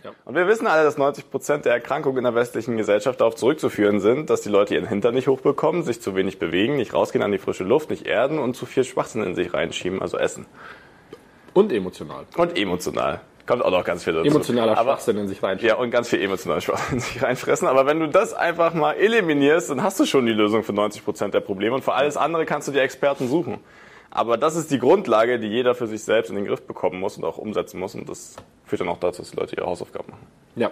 Ja. Und wir wissen alle, dass 90% der Erkrankungen in der westlichen Gesellschaft darauf zurückzuführen sind, dass die Leute ihren Hintern nicht hochbekommen, sich zu wenig bewegen, nicht rausgehen an die frische Luft, nicht erden und zu viel Schwachsinn in sich reinschieben, also essen. Und emotional. Und emotional. Kommt auch noch ganz viel dazu. Emotionaler Schwachsinn in sich reinschieben. Ja, und ganz viel emotionaler Schwachsinn in sich reinfressen. Aber wenn du das einfach mal eliminierst, dann hast du schon die Lösung für 90% der Probleme. Und für alles andere kannst du dir Experten suchen. Aber das ist die Grundlage, die jeder für sich selbst in den Griff bekommen muss und auch umsetzen muss. Und das führt dann auch dazu, dass die Leute ihre Hausaufgaben machen. Ja.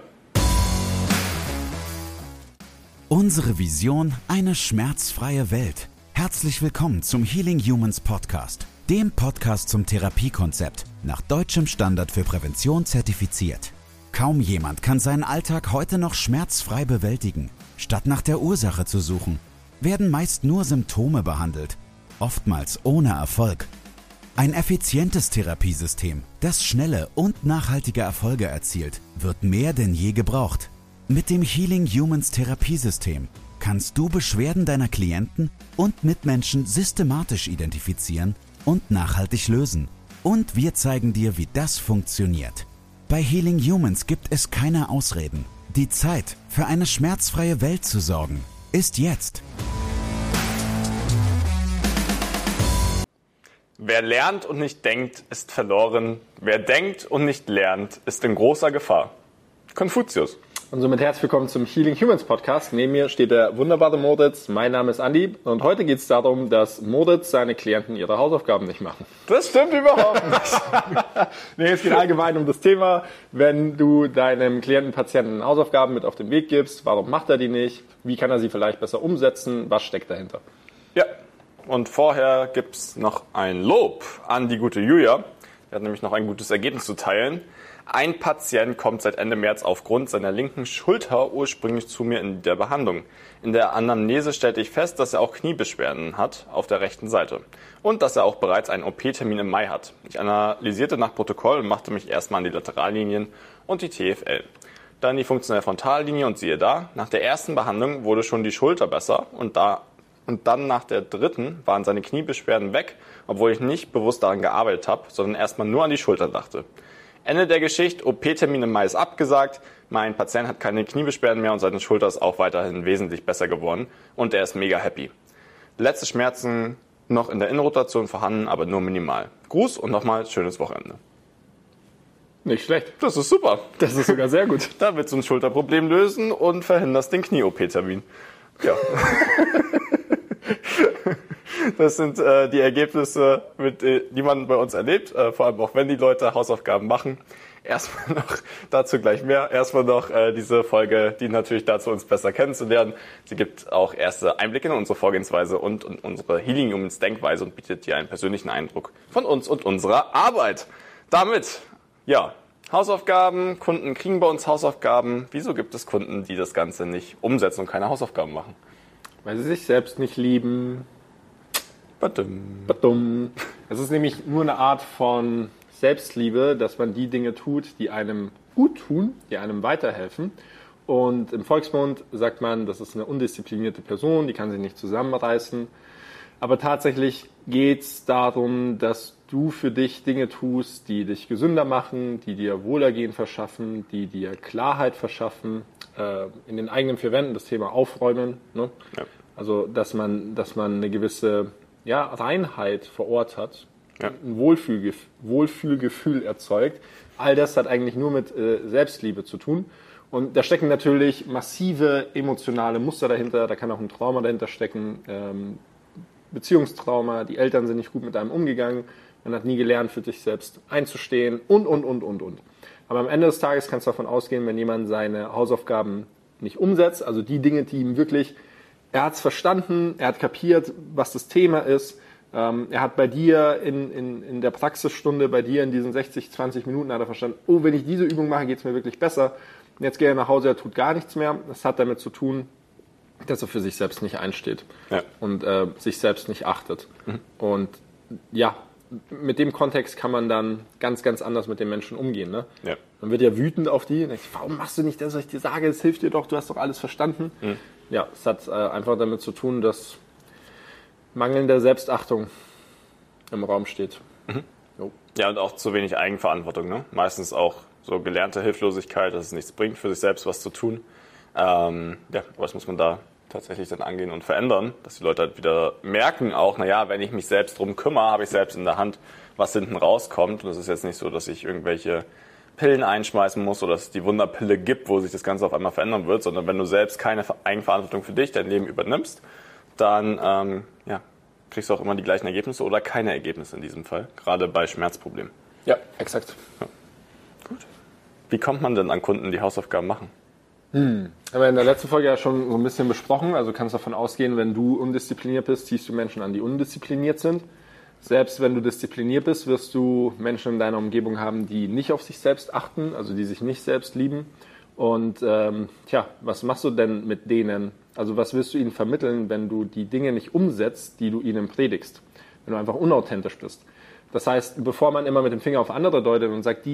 Unsere Vision: eine schmerzfreie Welt. Herzlich willkommen zum Healing Humans Podcast, dem Podcast zum Therapiekonzept, nach deutschem Standard für Prävention zertifiziert. Kaum jemand kann seinen Alltag heute noch schmerzfrei bewältigen. Statt nach der Ursache zu suchen, werden meist nur Symptome behandelt, oftmals ohne Erfolg. Ein effizientes Therapiesystem, das schnelle und nachhaltige Erfolge erzielt, wird mehr denn je gebraucht. Mit dem Healing Humans Therapiesystem kannst du Beschwerden deiner Klienten und Mitmenschen systematisch identifizieren und nachhaltig lösen. Und wir zeigen dir, wie das funktioniert. Bei Healing Humans gibt es keine Ausreden. Die Zeit, für eine schmerzfreie Welt zu sorgen, ist jetzt. Wer lernt und nicht denkt, ist verloren. Wer denkt und nicht lernt, ist in großer Gefahr. Konfuzius. Und somit herzlich willkommen zum Healing Humans Podcast. Neben mir steht der wunderbare Moritz. Mein Name ist Andi und heute geht es darum, dass Moritz seine Klienten ihre Hausaufgaben nicht machen. Das stimmt überhaupt nicht. Nee, es geht allgemein um das Thema, wenn du deinem Klienten, Patienten Hausaufgaben mit auf den Weg gibst, warum macht er die nicht? Wie kann er sie vielleicht besser umsetzen? Was steckt dahinter? Ja, und vorher gibt's noch ein Lob an die gute Julia. Die hat nämlich noch ein gutes Ergebnis zu teilen. Ein Patient kommt seit Ende März aufgrund seiner linken Schulter ursprünglich zu mir in der Behandlung. In der Anamnese stellte ich fest, dass er auch Kniebeschwerden hat auf der rechten Seite und dass er auch bereits einen OP-Termin im Mai hat. Ich analysierte nach Protokoll und machte mich erstmal an die Laterallinien und die TFL. Dann die funktionelle Frontallinie und siehe da, nach der ersten Behandlung wurde schon die Schulter besser und dann nach der dritten waren seine Kniebeschwerden weg, obwohl ich nicht bewusst daran gearbeitet habe, sondern erstmal nur an die Schulter dachte. Ende der Geschichte, OP-Termin im Mai ist abgesagt, mein Patient hat keine Kniebeschwerden mehr und seine Schulter ist auch weiterhin wesentlich besser geworden und er ist mega happy. Letzte Schmerzen noch in der Innenrotation vorhanden, aber nur minimal. Gruß und nochmal schönes Wochenende. Nicht schlecht. Das ist super. Das ist sogar sehr gut. Da willst du ein Schulterproblem lösen und verhinderst den Knie-OP-Termin. Ja. Das sind die Ergebnisse, die man bei uns erlebt, vor allem auch wenn die Leute Hausaufgaben machen. Erstmal noch, dazu gleich mehr, erstmal noch diese Folge, die natürlich dazu uns besser kennenzulernen. Sie gibt auch erste Einblicke in unsere Vorgehensweise und in unsere Healing Humans Denkweise und bietet dir einen persönlichen Eindruck von uns und unserer Arbeit. Damit, ja, Hausaufgaben, Kunden kriegen bei uns Hausaufgaben. Wieso gibt es Kunden, die das Ganze nicht umsetzen und keine Hausaufgaben machen? Weil sie sich selbst nicht lieben. Badum. Es ist nämlich nur eine Art von Selbstliebe, dass man die Dinge tut, die einem gut tun, die einem weiterhelfen. Und im Volksmund sagt man, das ist eine undisziplinierte Person, die kann sich nicht zusammenreißen. Aber tatsächlich geht es darum, dass du für dich Dinge tust, die dich gesünder machen, die dir Wohlergehen verschaffen, die dir Klarheit verschaffen, in den eigenen vier Wänden das Thema aufräumen. Ne? Ja. Also, dass man eine gewisse Reinheit vor Ort hat, ja, ein Wohlfühlgefühl erzeugt. All das hat eigentlich nur mit Selbstliebe zu tun. Und da stecken natürlich massive emotionale Muster dahinter. Da kann auch ein Trauma dahinter stecken, Beziehungstrauma. Die Eltern sind nicht gut mit einem umgegangen. Man hat nie gelernt, für sich selbst einzustehen und. Aber am Ende des Tages kannst du davon ausgehen, wenn jemand seine Hausaufgaben nicht umsetzt, also die Dinge, die ihm wirklich, er hat es verstanden, er hat kapiert, was das Thema ist, er hat bei dir in der Praxisstunde, bei dir in diesen 60, 20 Minuten hat er verstanden, oh, wenn ich diese Übung mache, geht es mir wirklich besser. Und jetzt geht er nach Hause, er tut gar nichts mehr. Das hat damit zu tun, dass er für sich selbst nicht einsteht, ja, und sich selbst nicht achtet. Mhm. Und ja, mit dem Kontext kann man dann ganz, ganz anders mit den Menschen umgehen. Ne? Ja. Man wird ja wütend auf die und denkt, warum machst du nicht das, was ich dir sage? Es hilft dir doch, du hast doch alles verstanden. Mhm. Ja, es hat einfach damit zu tun, dass mangelnde Selbstachtung im Raum steht. Mhm. Ja, und auch zu wenig Eigenverantwortung. Ne? Meistens auch so gelernte Hilflosigkeit, dass es nichts bringt, für sich selbst was zu tun. Aber das muss man da tatsächlich dann angehen und verändern, dass die Leute halt wieder merken auch, wenn ich mich selbst drum kümmere, habe ich selbst in der Hand, was hinten rauskommt. Und es ist jetzt nicht so, dass ich irgendwelche Pillen einschmeißen muss oder dass es die Wunderpille gibt, wo sich das Ganze auf einmal verändern wird, sondern wenn du selbst keine Eigenverantwortung für dich, dein Leben übernimmst, dann kriegst du auch immer die gleichen Ergebnisse oder keine Ergebnisse in diesem Fall, gerade bei Schmerzproblemen. Ja, exakt. Ja. Gut. Wie kommt man denn an Kunden, die Hausaufgaben machen? Haben wir in der letzten Folge ja schon so ein bisschen besprochen. Also kannst davon ausgehen, wenn du undiszipliniert bist, ziehst du Menschen an, die undiszipliniert sind. Selbst wenn du diszipliniert bist, wirst du Menschen in deiner Umgebung haben, die nicht auf sich selbst achten, also die sich nicht selbst lieben. Und was machst du denn mit denen? Also was willst du ihnen vermitteln, wenn du die Dinge nicht umsetzt, die du ihnen predigst? Wenn du einfach unauthentisch bist. Das heißt, bevor man immer mit dem Finger auf andere deutet und sagt,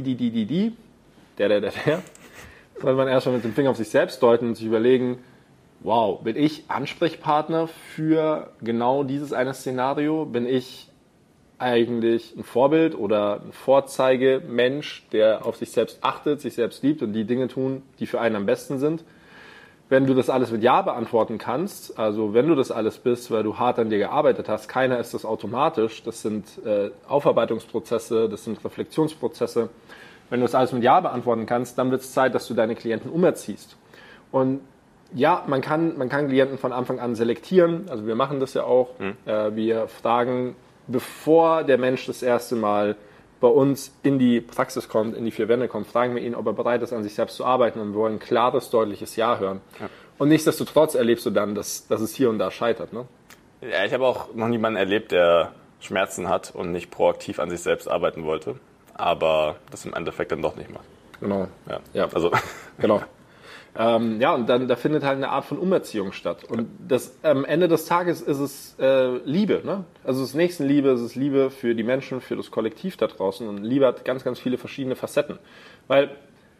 der, sollte man erst mal mit dem Finger auf sich selbst deuten und sich überlegen, wow, bin ich Ansprechpartner für genau dieses eine Szenario? Bin ich eigentlich ein Vorbild oder ein Vorzeigemensch, der auf sich selbst achtet, sich selbst liebt und die Dinge tun, die für einen am besten sind? Wenn du das alles mit Ja beantworten kannst, also wenn du das alles bist, weil du hart an dir gearbeitet hast, keiner ist das automatisch, das sind Aufarbeitungsprozesse, das sind Reflexionsprozesse. Wenn du das alles mit Ja beantworten kannst, dann wird es Zeit, dass du deine Klienten umerziehst. Und ja, man kann Klienten von Anfang an selektieren, also wir machen das ja auch. Wir fragen, bevor der Mensch das erste Mal bei uns in die Praxis kommt, in die 4 Wände kommt, fragen wir ihn, ob er bereit ist, an sich selbst zu arbeiten und wir wollen ein klares, deutliches Ja hören. Ja. Und nichtsdestotrotz erlebst du dann, dass es hier und da scheitert. Ne? Ja, ich habe auch noch niemanden erlebt, der Schmerzen hat und nicht proaktiv an sich selbst arbeiten wollte, aber das im Endeffekt dann doch nicht macht. Genau. Ja. Also. Genau. Und dann da findet halt eine Art von Umerziehung statt. Und am Ende des Tages ist es Liebe. Ne? Also es ist Nächstenliebe, es ist Liebe für die Menschen, für das Kollektiv da draußen. Und Liebe hat ganz, ganz viele verschiedene Facetten. Weil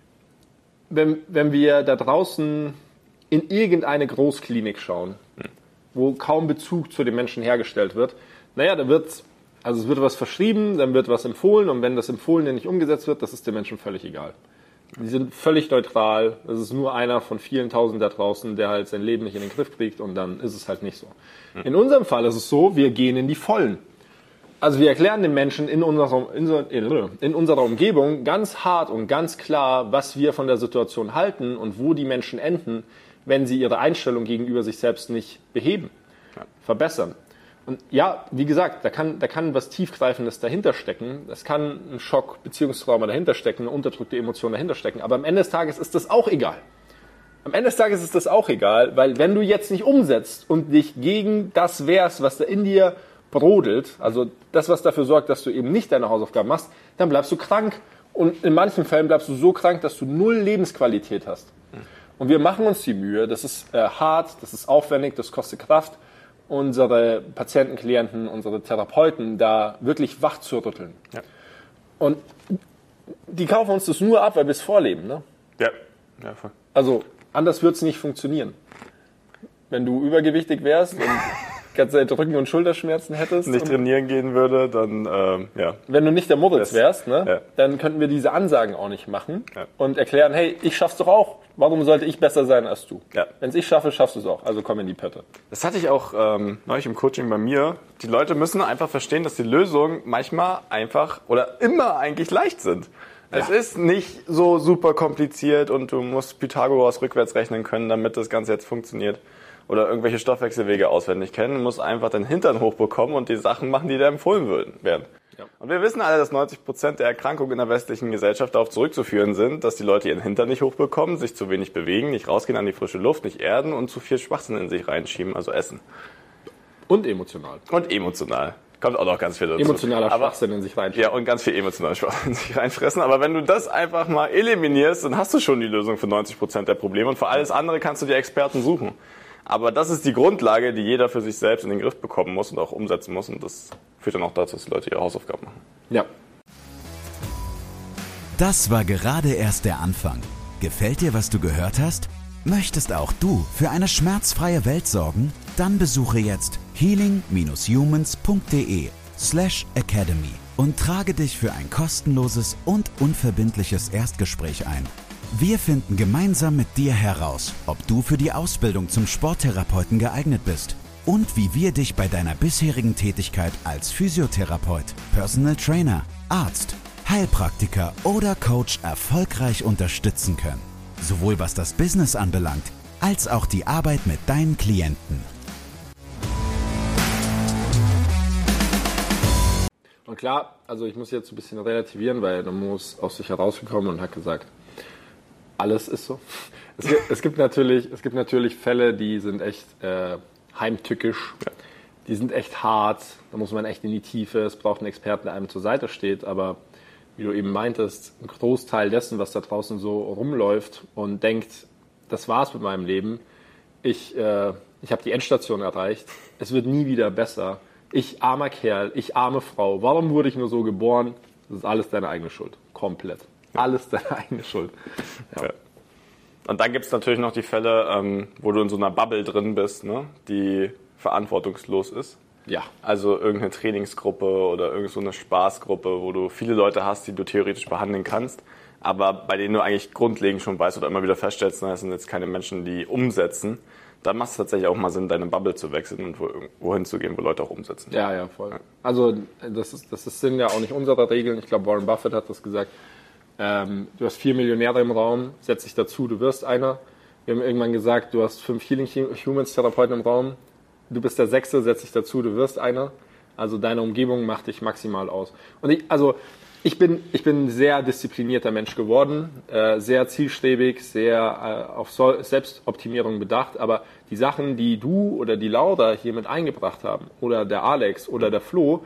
wenn wir da draußen in irgendeine Großklinik schauen, wo kaum Bezug zu den Menschen hergestellt wird, es wird was verschrieben, dann wird was empfohlen und wenn das Empfohlene nicht umgesetzt wird, das ist den Menschen völlig egal. Die sind völlig neutral. Das ist nur einer von vielen Tausend da draußen, der halt sein Leben nicht in den Griff kriegt und dann ist es halt nicht so. In unserem Fall ist es so, wir gehen in die Vollen. Also wir erklären den Menschen in unserer Umgebung ganz hart und ganz klar, was wir von der Situation halten und wo die Menschen enden, wenn sie ihre Einstellung gegenüber sich selbst nicht beheben, verbessern. Und ja, wie gesagt, da kann was Tiefgreifendes dahinter stecken. Es kann ein Schock, Beziehungstrauma dahinter stecken, eine unterdrückte Emotion dahinter stecken. Aber am Ende des Tages ist das auch egal. Weil wenn du jetzt nicht umsetzt und dich gegen das wehrst, was da in dir brodelt, also das, was dafür sorgt, dass du eben nicht deine Hausaufgaben machst, dann bleibst du krank. Und in manchen Fällen bleibst du so krank, dass du 0 Lebensqualität hast. Und wir machen uns die Mühe, das ist hart, das ist aufwendig, das kostet Kraft, unsere Patienten, Klienten, unsere Therapeuten da wirklich wach zu rütteln. Ja. Und die kaufen uns das nur ab, weil wir es vorleben. Ne? Ja, voll. Also anders wird es nicht funktionieren. Wenn du übergewichtig wärst und ganze Zeit Rücken- und Schulterschmerzen hättest. Nicht trainieren gehen würde, dann, Wenn du nicht der Moritz wärst, dann könnten wir diese Ansagen auch nicht machen und erklären, hey, ich schaff's doch auch. Warum sollte ich besser sein als du? Ja. Wenn es ich schaffe, schaffst du es auch. Also komm in die Pötte. Das hatte ich auch neulich im Coaching bei mir. Die Leute müssen einfach verstehen, dass die Lösungen manchmal einfach oder immer eigentlich leicht sind. Es ist nicht so super kompliziert und du musst Pythagoras rückwärts rechnen können, damit das Ganze jetzt funktioniert. Oder irgendwelche Stoffwechselwege auswendig kennen. Du musst einfach den Hintern hochbekommen und die Sachen machen, die dir empfohlen werden. Ja. Und wir wissen alle, dass 90% der Erkrankungen in der westlichen Gesellschaft darauf zurückzuführen sind, dass die Leute ihren Hintern nicht hochbekommen, sich zu wenig bewegen, nicht rausgehen an die frische Luft, nicht erden und zu viel Schwachsinn in sich reinschieben, also essen. Und emotional. Kommt auch noch ganz viel dazu. Emotionaler Schwachsinn in sich reinschieben. Ja, und ganz viel emotionaler Schwachsinn in sich reinfressen. Aber wenn du das einfach mal eliminierst, dann hast du schon die Lösung für 90% der Probleme. Und für alles andere kannst du dir Experten suchen. Aber das ist die Grundlage, die jeder für sich selbst in den Griff bekommen muss und auch umsetzen muss. Und das führt dann auch dazu, dass die Leute ihre Hausaufgaben machen. Ja. Das war gerade erst der Anfang. Gefällt dir, was du gehört hast? Möchtest auch du für eine schmerzfreie Welt sorgen? Dann besuche jetzt healing-humans.de/academy und trage dich für ein kostenloses und unverbindliches Erstgespräch ein. Wir finden gemeinsam mit dir heraus, ob du für die Ausbildung zum Sporttherapeuten geeignet bist und wie wir dich bei deiner bisherigen Tätigkeit als Physiotherapeut, Personal Trainer, Arzt, Heilpraktiker oder Coach erfolgreich unterstützen können. Sowohl was das Business anbelangt, als auch die Arbeit mit deinen Klienten. Und klar, also ich muss jetzt ein bisschen relativieren, weil der Mo ist aus sich herausgekommen und hat gesagt, alles ist so. Es gibt natürlich Fälle, die sind echt heimtückisch, die sind echt hart, da muss man echt in die Tiefe, es braucht einen Experten, der einem zur Seite steht, aber wie du eben meintest, ein Großteil dessen, was da draußen so rumläuft und denkt, das war's mit meinem Leben, ich habe die Endstation erreicht, es wird nie wieder besser, ich armer Kerl, ich arme Frau, warum wurde ich nur so geboren? Das ist alles deine eigene Schuld, komplett. Alles deine eigene Schuld. Ja. Und dann gibt es natürlich noch die Fälle, wo du in so einer Bubble drin bist, ne, die verantwortungslos ist. Ja. Also irgendeine Trainingsgruppe oder irgendeine so eine Spaßgruppe, wo du viele Leute hast, die du theoretisch behandeln kannst, aber bei denen du eigentlich grundlegend schon weißt oder immer wieder feststellst, das sind jetzt keine Menschen, die umsetzen. Dann macht es tatsächlich auch mal Sinn, deine Bubble zu wechseln und wohin zu gehen, wo Leute auch umsetzen. Ja, voll. Ja. Also das sind ja auch nicht unsere Regeln. Ich glaube, Warren Buffett hat das gesagt. Du hast 4 Millionäre im Raum, setz dich dazu, du wirst einer. Wir haben irgendwann gesagt, du hast 5 Healing Humans Therapeuten im Raum, du bist der 6., setz dich dazu, du wirst einer. Also deine Umgebung macht dich maximal aus. Und ich bin ein sehr disziplinierter Mensch geworden, sehr zielstrebig, sehr auf Selbstoptimierung bedacht, aber die Sachen, die du oder die Laura hier mit eingebracht haben, oder der Alex oder der Flo,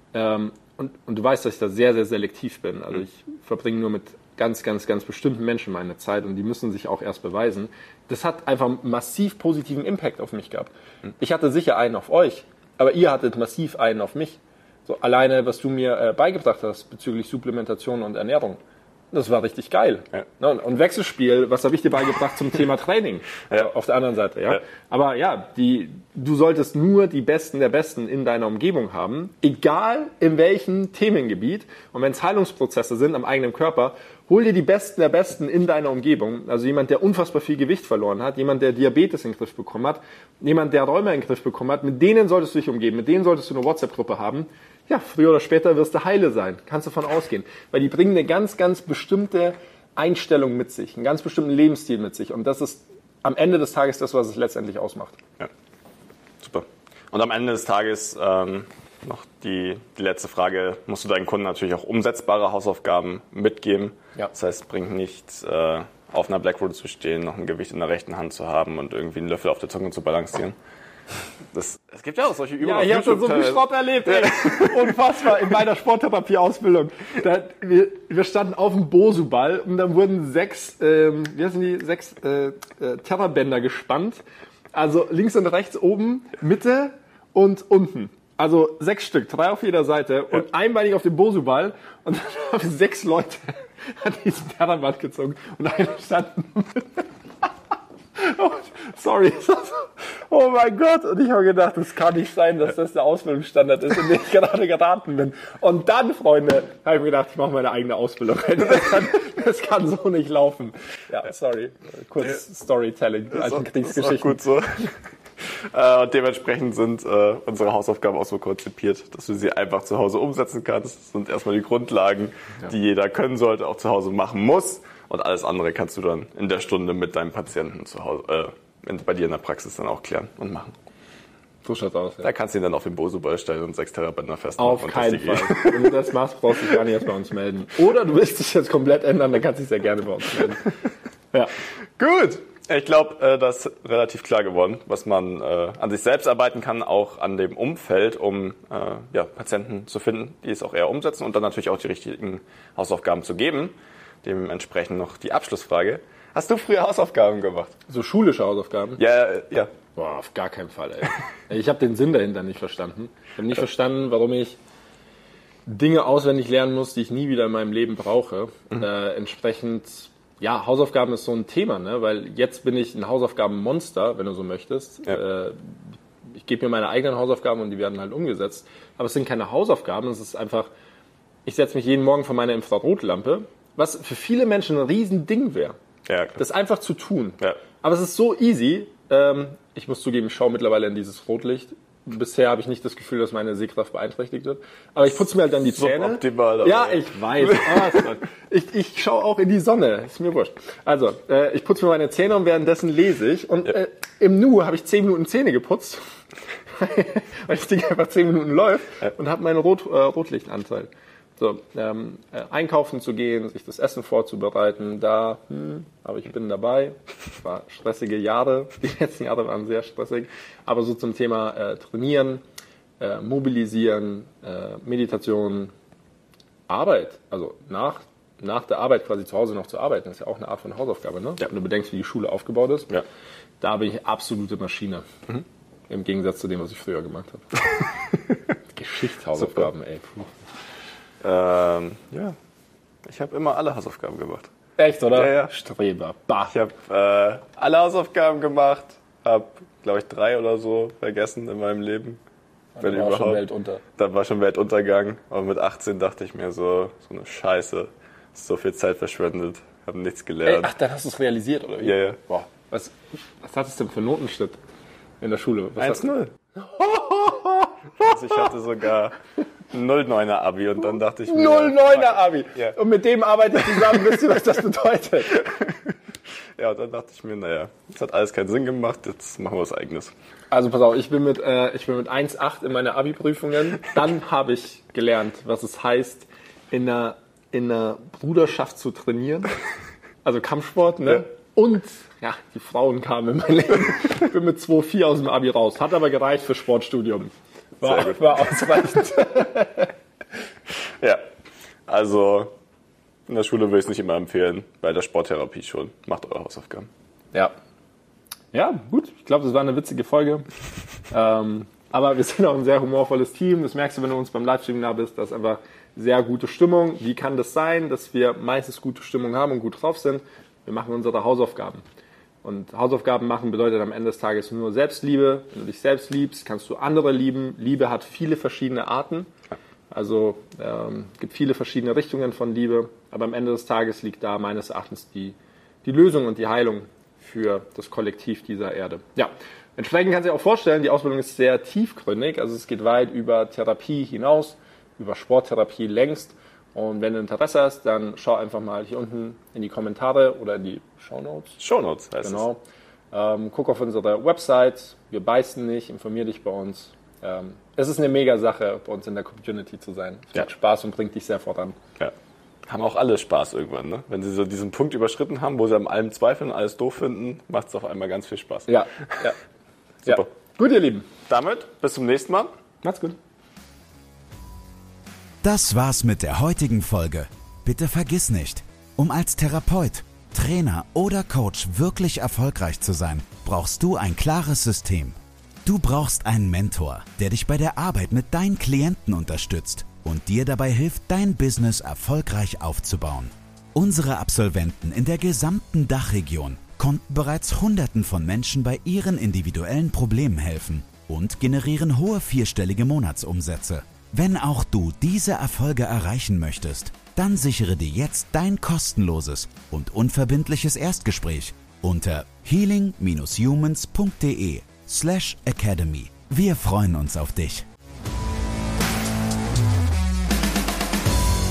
und du weißt, dass ich da sehr, sehr selektiv bin. Also ich verbringe nur mit ganz, ganz, ganz bestimmten Menschen meine Zeit und die müssen sich auch erst beweisen. Das hat einfach massiv positiven Impact auf mich gehabt. Ich hatte sicher einen auf euch, aber ihr hattet massiv einen auf mich. So alleine, was du mir beigebracht hast bezüglich Supplementation und Ernährung. Das war richtig geil. Ja. Und Wechselspiel, was habe ich dir beigebracht zum Thema Training? Auf der anderen Seite, ja. Aber ja, du solltest nur die Besten der Besten in deiner Umgebung haben, egal in welchem Themengebiet. Und wenn es Heilungsprozesse sind am eigenen Körper, hol dir die Besten der Besten in deiner Umgebung. Also jemand, der unfassbar viel Gewicht verloren hat, jemand, der Diabetes in den Griff bekommen hat, jemand, der Rheuma in den Griff bekommen hat, mit denen solltest du dich umgeben, mit denen solltest du eine WhatsApp-Gruppe haben. Ja, früher oder später wirst du heile sein. Kannst du davon ausgehen. Weil die bringen eine ganz, ganz bestimmte Einstellung mit sich, einen ganz bestimmten Lebensstil mit sich. Und das ist am Ende des Tages das, was es letztendlich ausmacht. Ja, super. Und am Ende des Tages noch die letzte Frage. Musst du deinen Kunden natürlich auch umsetzbare Hausaufgaben mitgeben. Ja. Das heißt, es bringt nichts, auf einer Blackroad zu stehen, noch ein Gewicht in der rechten Hand zu haben und irgendwie einen Löffel auf der Zunge zu balancieren. Es gibt ja auch solche Übungen. Ja, ich habe schon so viel Schrott erlebt, ey. Unfassbar, in meiner Sporttherapie-Ausbildung. Wir standen auf dem Bosu-Ball und dann wurden 6 Terrabänder gespannt. Also links und rechts, oben, Mitte und unten. Also 6 Stück, 3 auf jeder Seite und einbeinig auf dem Bosu-Ball. Und dann haben 6 Leute an diesem Terraband gezogen und einer stand oh, sorry. Oh mein Gott. Und ich habe gedacht, das kann nicht sein, dass das der Ausbildungsstandard ist, in den ich gerade geraten bin. Und dann, Freunde, habe ich mir gedacht, ich mache meine eigene Ausbildung. Das kann so nicht laufen. Ja, sorry. Kurz Storytelling, alten Kriegsgeschichten. Das ist auch gut so. Dementsprechend sind unsere Hausaufgaben auch so konzipiert, dass du sie einfach zu Hause umsetzen kannst. Das sind erstmal die Grundlagen, die jeder können sollte, auch zu Hause machen muss. Und alles andere kannst du dann in der Stunde mit deinem Patienten zu Hause, bei dir in der Praxis dann auch klären und machen. So schaut's aus. Ja. Da kannst du ihn dann auf den Bosu-Ball stellen und 6 Terrabänder festmachen. Auf keinen Fall. Wenn du das machst, brauchst du dich gar nicht erst bei uns melden. Oder du willst dich jetzt komplett ändern, dann kannst du dich sehr gerne bei uns melden. Ja. Gut. Ich glaube, das ist relativ klar geworden, was man an sich selbst arbeiten kann, auch an dem Umfeld, um Patienten zu finden, die es auch eher umsetzen und dann natürlich auch die richtigen Hausaufgaben zu geben. Dementsprechend noch die Abschlussfrage. Hast du früher Hausaufgaben gemacht? So schulische Hausaufgaben? Ja. Boah, auf gar keinen Fall, ey. Ich habe den Sinn dahinter nicht verstanden. Ich habe nicht verstanden, warum ich Dinge auswendig lernen muss, die ich nie wieder in meinem Leben brauche. Entsprechend, ja, Hausaufgaben ist so ein Thema, ne? Weil jetzt bin ich ein Hausaufgabenmonster, wenn du so möchtest. Ja. Ich gebe mir meine eigenen Hausaufgaben und die werden halt umgesetzt. Aber es sind keine Hausaufgaben, es ist einfach ich setze mich jeden Morgen vor meine Infrarotlampe, was für viele Menschen ein Riesending wäre. Ja, Das einfach zu tun. Ja. Aber es ist so easy. Ich muss zugeben, ich schaue mittlerweile in dieses Rotlicht. Bisher habe ich nicht das Gefühl, dass meine Sehkraft beeinträchtigt wird. Aber ich putze mir halt dann die Zähne. Suboptimal, aber- Ja, ich weiß. Ich schaue auch in die Sonne. Ist mir wurscht. Also, ich putze mir meine Zähne und währenddessen lese ich. Und im Nu habe ich 10 Minuten Zähne geputzt. Weil das Ding einfach 10 Minuten läuft und habe meinen Rotlichtanteil. So, einkaufen zu gehen, sich das Essen vorzubereiten, aber ich bin dabei. Es war stressige Jahre, die letzten Jahre waren sehr stressig. Aber so zum Thema Trainieren, Mobilisieren, Meditation, Arbeit, also nach der Arbeit quasi zu Hause noch zu arbeiten, ist ja auch eine Art von Hausaufgabe, ne? Ja. Wenn du bedenkst, wie die Schule aufgebaut ist, Ja. da bin ich absolute Maschine. Im Gegensatz zu dem, was ich früher gemacht habe. Geschichtshausaufgaben, ey. Puh. Ja. Ich habe immer alle Hausaufgaben gemacht. Echt, oder? Ja. Streber. Bah. Ich habe alle Hausaufgaben gemacht, habe, glaube ich, 3 oder so vergessen in meinem Leben. Dann war schon Welt unter. Dann war schon Weltuntergang. Aber mit 18 dachte ich mir so eine Scheiße. So viel Zeit verschwendet, habe nichts gelernt. Ach, dann hast du es realisiert, oder wie? Ja. Boah. Was hattest du denn für einen Notenschnitt in der Schule? 1-0. Also ich hatte sogar 0,9er Abi und dann dachte ich mir... 0,9er Abi. Ja. Und mit dem arbeite ich zusammen, wisst ihr, was das bedeutet? Ja, und dann dachte ich mir, naja, das hat alles keinen Sinn gemacht, jetzt machen wir was Eigenes. Also pass auf, ich bin mit 1,8 in meine Abi-Prüfungen. Dann habe ich gelernt, was es heißt, in einer Bruderschaft zu trainieren. Also Kampfsport, ne? Ja. Und ja, die Frauen kamen in mein Leben. Ich bin mit 2,4 aus dem Abi raus. Hat aber gereicht für Sportstudium. Sehr gut. War ausreichend. Ja, also in der Schule will ich es nicht immer empfehlen, bei der Sporttherapie schon. Macht eure Hausaufgaben. Ja. Ja, gut. Ich glaube, das war eine witzige Folge. Aber wir sind auch ein sehr humorvolles Team. Das merkst du, wenn du uns beim Livestream da bist. Das ist einfach sehr gute Stimmung. Wie kann das sein, dass wir meistens gute Stimmung haben und gut drauf sind? Wir machen unsere Hausaufgaben. Und Hausaufgaben machen bedeutet am Ende des Tages nur Selbstliebe. Wenn du dich selbst liebst, kannst du andere lieben. Liebe hat viele verschiedene Arten. Also gibt viele verschiedene Richtungen von Liebe. Aber am Ende des Tages liegt da meines Erachtens die Lösung und die Heilung für das Kollektiv dieser Erde. Ja, entsprechend kannst du dir auch vorstellen, die Ausbildung ist sehr tiefgründig. Also es geht weit über Therapie hinaus, über Sporttherapie längst. Und wenn du Interesse hast, dann schau einfach mal hier unten in die Kommentare oder in die Shownotes. Shownotes heißt Genau. Guck auf unsere Website. Wir beißen nicht, informier dich bei uns. Es ist eine mega Sache, bei uns in der Community zu sein. Es macht Spaß und bringt dich sehr voran. Ja. Haben auch alle Spaß irgendwann, ne? Wenn sie so diesen Punkt überschritten haben, wo sie an allem zweifeln, alles doof finden, macht es auf einmal ganz viel Spaß. Ja. Super. Ja. Gut, ihr Lieben. Damit bis zum nächsten Mal. Macht's gut. Das war's mit der heutigen Folge. Bitte vergiss nicht, um als Therapeut, Trainer oder Coach wirklich erfolgreich zu sein, brauchst du ein klares System. Du brauchst einen Mentor, der dich bei der Arbeit mit deinen Klienten unterstützt und dir dabei hilft, dein Business erfolgreich aufzubauen. Unsere Absolventen in der gesamten Dachregion konnten bereits Hunderten von Menschen bei ihren individuellen Problemen helfen und generieren hohe 4-stellige Monatsumsätze. Wenn auch du diese Erfolge erreichen möchtest, dann sichere dir jetzt dein kostenloses und unverbindliches Erstgespräch unter healing-humans.de/academy. Wir freuen uns auf dich.